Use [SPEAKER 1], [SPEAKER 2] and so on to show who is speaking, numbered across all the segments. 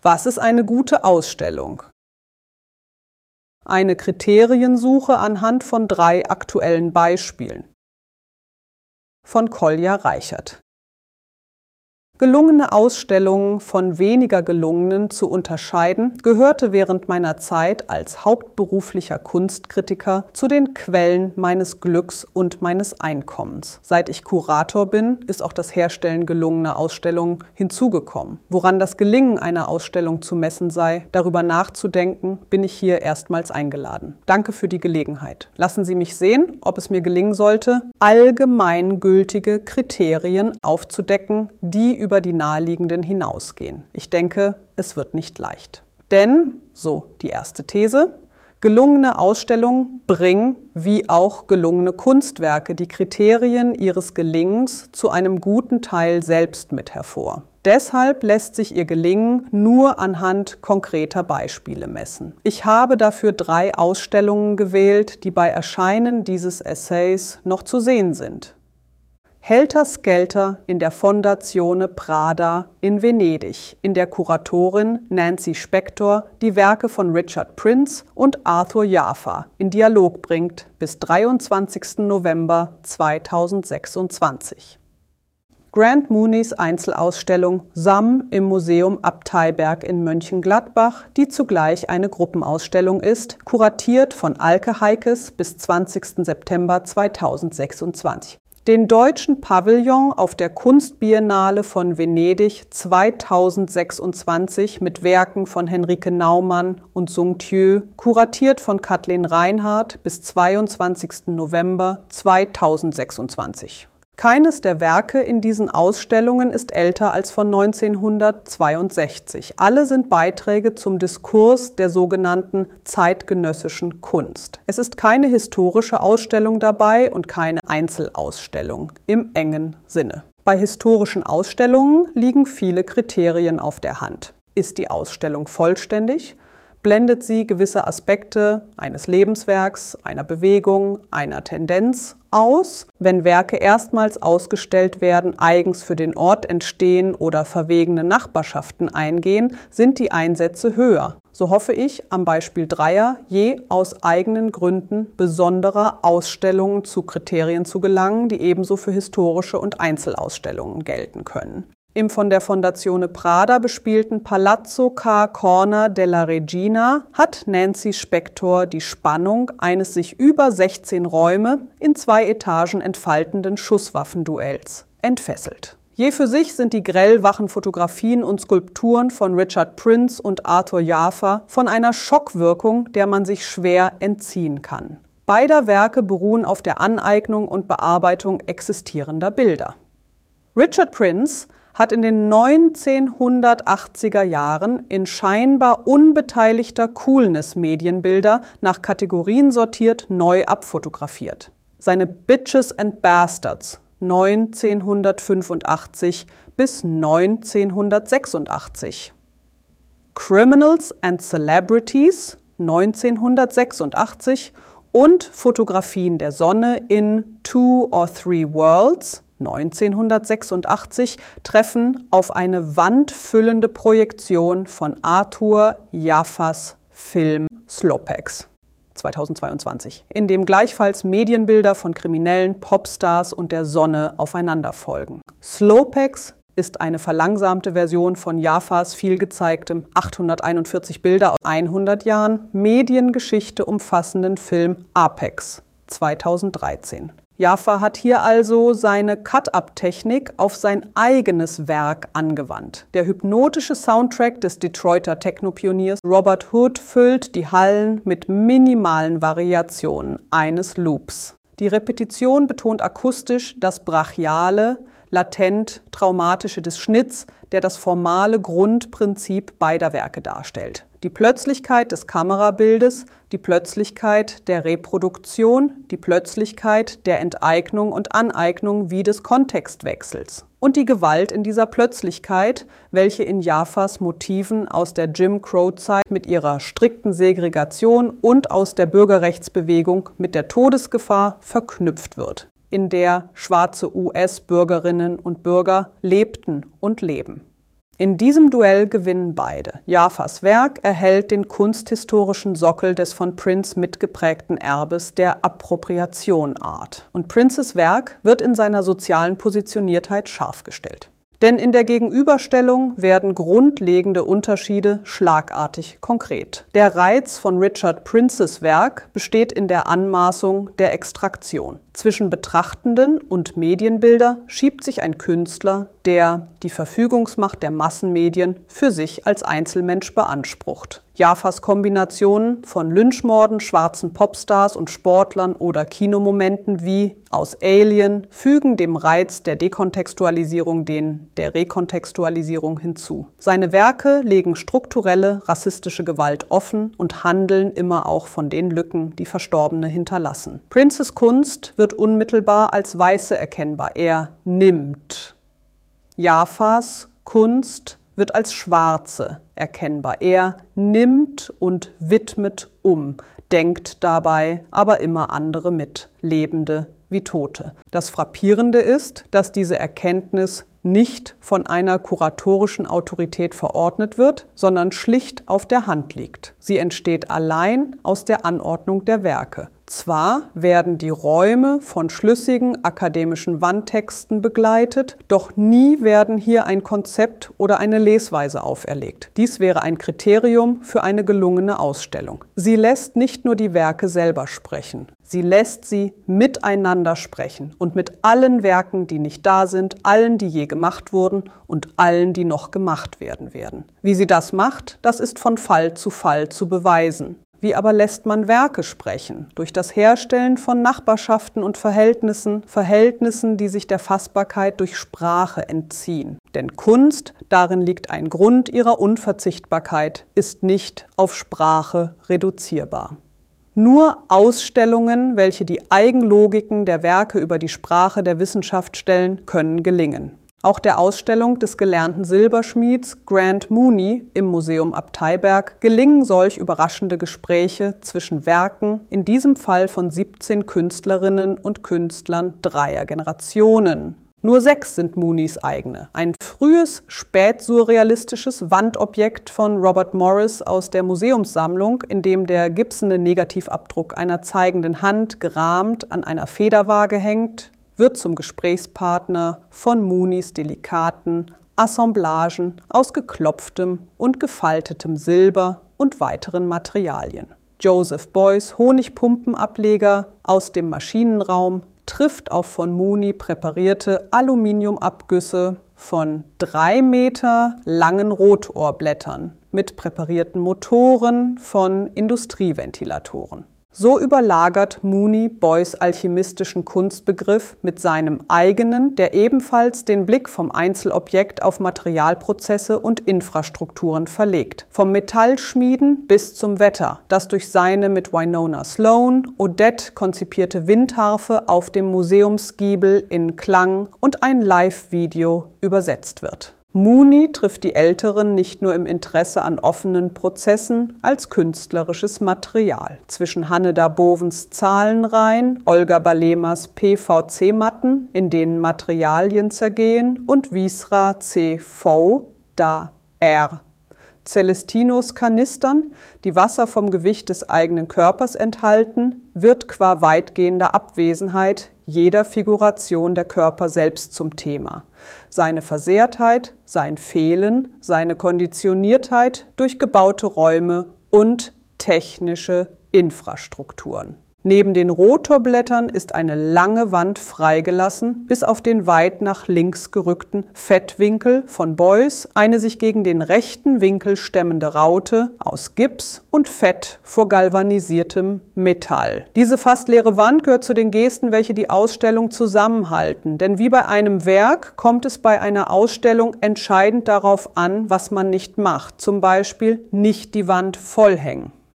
[SPEAKER 1] Was ist eine gute Ausstellung? Eine Kriteriensuche anhand von 3 aktuellen Beispielen. Von Kolja Reichert. Gelungene Ausstellungen von weniger gelungenen zu unterscheiden, gehörte während meiner Zeit als hauptberuflicher Kunstkritiker zu den Quellen meines Glücks und meines Einkommens. Seit ich Kurator bin, ist auch das Herstellen gelungener Ausstellungen hinzugekommen. Woran das Gelingen einer Ausstellung zu messen sei, darüber nachzudenken, bin ich hier erstmals eingeladen. Danke für die Gelegenheit. Lassen Sie mich sehen, ob es mir gelingen sollte, allgemeingültige Kriterien aufzudecken, die über die naheliegenden hinausgehen. Ich denke, es wird nicht leicht. Denn, so die erste These, gelungene Ausstellungen bringen, wie auch gelungene Kunstwerke, die Kriterien ihres Gelingens zu einem guten Teil selbst mit hervor. Deshalb lässt sich ihr Gelingen nur anhand konkreter Beispiele messen. Ich habe dafür 3 Ausstellungen gewählt, die bei Erscheinen dieses Essays noch zu sehen sind. Helter Skelter in der Fondazione Prada in Venedig, in der Kuratorin Nancy Spector die Werke von Richard Prince und Arthur Jafa in Dialog bringt bis 23. November 2026. Grant Mooneys Einzelausstellung Sam im Museum Abteiberg in Mönchengladbach, die zugleich eine Gruppenausstellung ist, kuratiert von Alke Heikes bis 20. September 2026. Den deutschen Pavillon auf der Kunstbiennale von Venedig 2026 mit Werken von Henrike Naumann und Sung Thieu, kuratiert von Kathleen Reinhardt bis 22. November 2026. Keines der Werke in diesen Ausstellungen ist älter als von 1962. Alle sind Beiträge zum Diskurs der sogenannten zeitgenössischen Kunst. Es ist keine historische Ausstellung dabei und keine Einzelausstellung im engen Sinne. Bei historischen Ausstellungen liegen viele Kriterien auf der Hand. Ist die Ausstellung vollständig? Blendet sie gewisse Aspekte eines Lebenswerks, einer Bewegung, einer Tendenz aus? Wenn Werke erstmals ausgestellt werden, eigens für den Ort entstehen oder verwegene Nachbarschaften eingehen, sind die Einsätze höher. So hoffe ich, am Beispiel Dreier je aus eigenen Gründen besonderer Ausstellungen zu Kriterien zu gelangen, die ebenso für historische und Einzelausstellungen gelten können. Im von der Fondazione Prada bespielten Palazzo Ca' Corner della Regina hat Nancy Spector die Spannung eines sich über 16 Räume in 2 Etagen entfaltenden Schusswaffenduells entfesselt. Je für sich sind die grellwachen Fotografien und Skulpturen von Richard Prince und Arthur Jafa von einer Schockwirkung, der man sich schwer entziehen kann. Beider Werke beruhen auf der Aneignung und Bearbeitung existierender Bilder. Richard Prince hat in den 1980er Jahren in scheinbar unbeteiligter Coolness Medienbilder nach Kategorien sortiert neu abfotografiert. Seine Bitches and Bastards 1985 bis 1986. Criminals and Celebrities 1986 und Fotografien der Sonne in 2 or 3 Worlds 1986 treffen auf eine wandfüllende Projektion von Arthur Jafas Film Slopex 2022, in dem gleichfalls Medienbilder von Kriminellen, Popstars und der Sonne aufeinanderfolgen. Slopex ist eine verlangsamte Version von Jafas vielgezeigtem 841 Bilder aus 100 Jahren Mediengeschichte umfassenden Film Apex 2013. Jafa hat hier also seine Cut-Up-Technik auf sein eigenes Werk angewandt. Der hypnotische Soundtrack des Detroiter Techno-Pioniers Robert Hood füllt die Hallen mit minimalen Variationen eines Loops. Die Repetition betont akustisch das Brachiale, latent Traumatische des Schnitts, der das formale Grundprinzip beider Werke darstellt. Die Plötzlichkeit des Kamerabildes, die Plötzlichkeit der Reproduktion, die Plötzlichkeit der Enteignung und Aneignung wie des Kontextwechsels. Und die Gewalt in dieser Plötzlichkeit, welche in Jafas Motiven aus der Jim Crow-Zeit mit ihrer strikten Segregation und aus der Bürgerrechtsbewegung mit der Todesgefahr verknüpft wird, in der schwarze US-Bürgerinnen und Bürger lebten und leben. In diesem Duell gewinnen beide. Jafas Werk erhält den kunsthistorischen Sockel des von Prince mitgeprägten Erbes der Appropriation-Art. Und Princes Werk wird in seiner sozialen Positioniertheit scharf gestellt. Denn in der Gegenüberstellung werden grundlegende Unterschiede schlagartig konkret. Der Reiz von Richard Princes Werk besteht in der Anmaßung der Extraktion. Zwischen Betrachtenden und Medienbilder schiebt sich ein Künstler, der die Verfügungsmacht der Massenmedien für sich als Einzelmensch beansprucht. Jafas Kombinationen von Lynchmorden, schwarzen Popstars und Sportlern oder Kinomomenten wie aus Alien fügen dem Reiz der Dekontextualisierung den der Rekontextualisierung hinzu. Seine Werke legen strukturelle rassistische Gewalt offen und handeln immer auch von den Lücken, die Verstorbene hinterlassen. Princes Kunst wird unmittelbar als Weiße erkennbar. Er nimmt. Jafas Kunst wird als Schwarze erkennbar. Er nimmt und widmet denkt dabei aber immer andere mit, Lebende wie Tote. Das Frappierende ist, dass diese Erkenntnis nicht von einer kuratorischen Autorität verordnet wird, sondern schlicht auf der Hand liegt. Sie entsteht allein aus der Anordnung der Werke. Zwar werden die Räume von schlüssigen akademischen Wandtexten begleitet, doch nie werden hier ein Konzept oder eine Lesweise auferlegt. Dies wäre ein Kriterium für eine gelungene Ausstellung. Sie lässt nicht nur die Werke selber sprechen, sie lässt sie miteinander sprechen und mit allen Werken, die nicht da sind, allen, die je gemacht wurden und allen, die noch gemacht werden. Wie sie das macht, das ist von Fall zu Fall zu beweisen. Wie aber lässt man Werke sprechen? Durch das Herstellen von Nachbarschaften und Verhältnissen, die sich der Fassbarkeit durch Sprache entziehen. Denn Kunst, darin liegt ein Grund ihrer Unverzichtbarkeit, ist nicht auf Sprache reduzierbar. Nur Ausstellungen, welche die Eigenlogiken der Werke über die Sprache der Wissenschaft stellen, können gelingen. Auch der Ausstellung des gelernten Silberschmieds Grant Mooney im Museum Abteiberg gelingen solch überraschende Gespräche zwischen Werken, in diesem Fall von 17 Künstlerinnen und Künstlern 3 Generationen. Nur 6 sind Mooneys eigene. Ein frühes, spätsurrealistisches Wandobjekt von Robert Morris aus der Museumssammlung, in dem der gipsene Negativabdruck einer zeigenden Hand gerahmt an einer Federwaage hängt, wird zum Gesprächspartner von Mooneys delikaten Assemblagen aus geklopftem und gefaltetem Silber und weiteren Materialien. Joseph Beuys Honigpumpenableger aus dem Maschinenraum trifft auf von Mooney präparierte Aluminiumabgüsse von 3 Meter langen Rotorblättern mit präparierten Motoren von Industrieventilatoren. So überlagert Mooney Beuys alchemistischen Kunstbegriff mit seinem eigenen, der ebenfalls den Blick vom Einzelobjekt auf Materialprozesse und Infrastrukturen verlegt. Vom Metallschmieden bis zum Wetter, das durch seine mit Winona Sloan, Odette konzipierte Windharfe auf dem Museumsgiebel in Klang und ein Live-Video übersetzt wird. Mooney trifft die Älteren nicht nur im Interesse an offenen Prozessen als künstlerisches Material. Zwischen Hanneda Bovens Zahlenreihen, Olga Balemas PVC-Matten, in denen Materialien zergehen, und Wiesra C.V. da R. Celestinos Kanistern, die Wasser vom Gewicht des eigenen Körpers enthalten, wird qua weitgehender Abwesenheit jeder Figuration der Körper selbst zum Thema. Seine Versehrtheit, sein Fehlen, seine Konditioniertheit durch gebaute Räume und technische Infrastrukturen. Neben den Rotorblättern ist eine lange Wand freigelassen, bis auf den weit nach links gerückten Fettwinkel von Beuys, eine sich gegen den rechten Winkel stemmende Raute aus Gips und Fett vor galvanisiertem Metall. Diese fast leere Wand gehört zu den Gesten, welche die Ausstellung zusammenhalten. Denn wie bei einem Werk kommt es bei einer Ausstellung entscheidend darauf an, was man nicht macht. Zum Beispiel nicht die Wand vollhängen.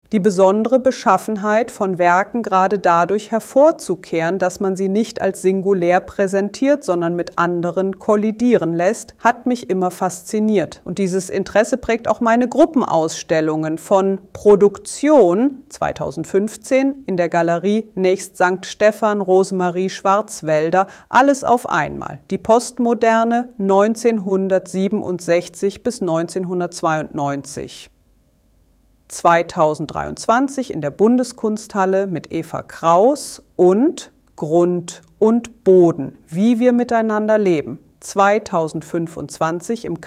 [SPEAKER 1] Die besondere Beschaffenheit von Werken gerade dadurch hervorzukehren, dass man sie nicht als singulär präsentiert, sondern mit anderen kollidieren lässt, hat mich immer fasziniert. Und dieses Interesse prägt auch meine Gruppenausstellungen von Produktion 2015 in der Galerie Nächst St. Stephan Rosemarie Schwarzwälder, alles auf einmal. Die Postmoderne 1967 bis 1992. 2023 in der Bundeskunsthalle mit Eva Kraus und Grund und Boden, wie wir miteinander leben. 2025 im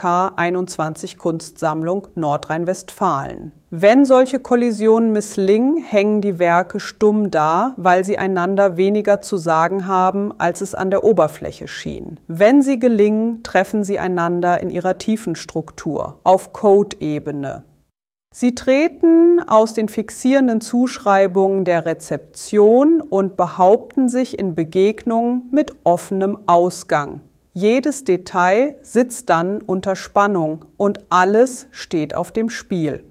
[SPEAKER 1] K21 Kunstsammlung Nordrhein-Westfalen. Wenn solche Kollisionen misslingen, hängen die Werke stumm da, weil sie einander weniger zu sagen haben, als es an der Oberfläche schien. Wenn sie gelingen, treffen sie einander in ihrer tiefen Struktur, auf Code-Ebene. Sie treten aus den fixierenden Zuschreibungen der Rezeption und behaupten sich in Begegnungen mit offenem Ausgang. Jedes Detail sitzt dann unter Spannung und alles steht auf dem Spiel.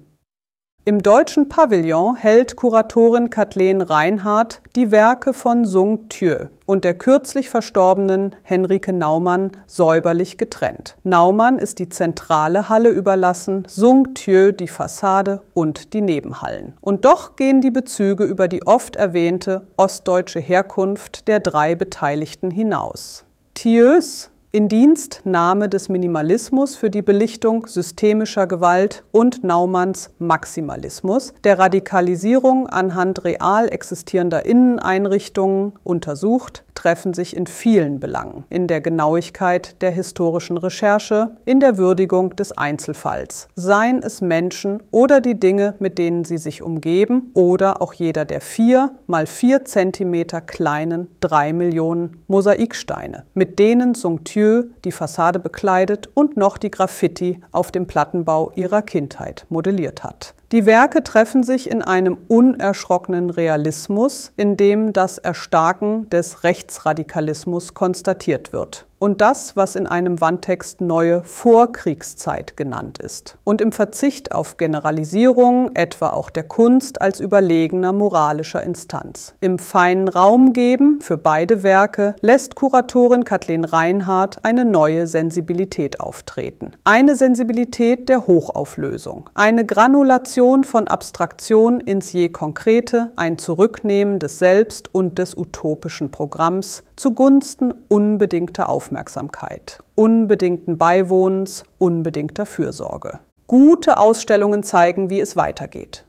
[SPEAKER 1] Im Deutschen Pavillon hält Kuratorin Kathleen Reinhardt die Werke von Sung Thieu und der kürzlich verstorbenen Henrike Naumann säuberlich getrennt. Naumann ist die zentrale Halle überlassen, Sung Thieu die Fassade und die Nebenhallen. Und doch gehen die Bezüge über die oft erwähnte ostdeutsche Herkunft der drei Beteiligten hinaus. Thieus Indienstnahme des Minimalismus für die Belichtung systemischer Gewalt und Naumanns Maximalismus, der Radikalisierung anhand real existierender Inneneinrichtungen untersucht, treffen sich in vielen Belangen. In der Genauigkeit der historischen Recherche, in der Würdigung des Einzelfalls. Seien es Menschen oder die Dinge, mit denen sie sich umgeben, oder auch jeder der 4 mal 4 Zentimeter kleinen 3 Millionen Mosaiksteine, mit denen Sung Thieu die Fassade bekleidet und noch die Graffiti auf dem Plattenbau ihrer Kindheit modelliert hat. Die Werke treffen sich in einem unerschrockenen Realismus, in dem das Erstarken des Rechtsradikalismus konstatiert wird. Und das, was in einem Wandtext neue Vorkriegszeit genannt ist. Und im Verzicht auf Generalisierungen, etwa auch der Kunst als überlegener moralischer Instanz. Im feinen Raum geben für beide Werke lässt Kuratorin Kathleen Reinhardt eine neue Sensibilität auftreten. Eine Sensibilität der Hochauflösung. Eine Granulation von Abstraktion ins je Konkrete, ein Zurücknehmen des Selbst und des utopischen Programms zugunsten unbedingter Aufmerksamkeit, unbedingten Beiwohnens, unbedingter Fürsorge. Gute Ausstellungen zeigen, wie es weitergeht.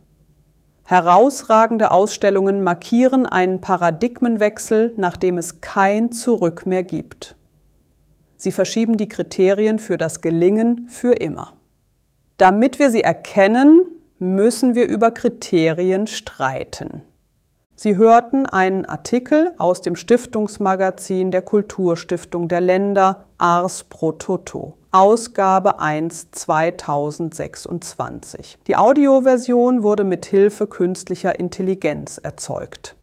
[SPEAKER 1] Herausragende Ausstellungen markieren einen Paradigmenwechsel, nachdem es kein Zurück mehr gibt. Sie verschieben die Kriterien für das Gelingen für immer. Damit wir sie erkennen, müssen wir über Kriterien streiten. Sie hörten einen Artikel aus dem Stiftungsmagazin der Kulturstiftung der Länder Ars pro Toto, Ausgabe 1 2026. Die Audioversion wurde mit Hilfe künstlicher Intelligenz erzeugt.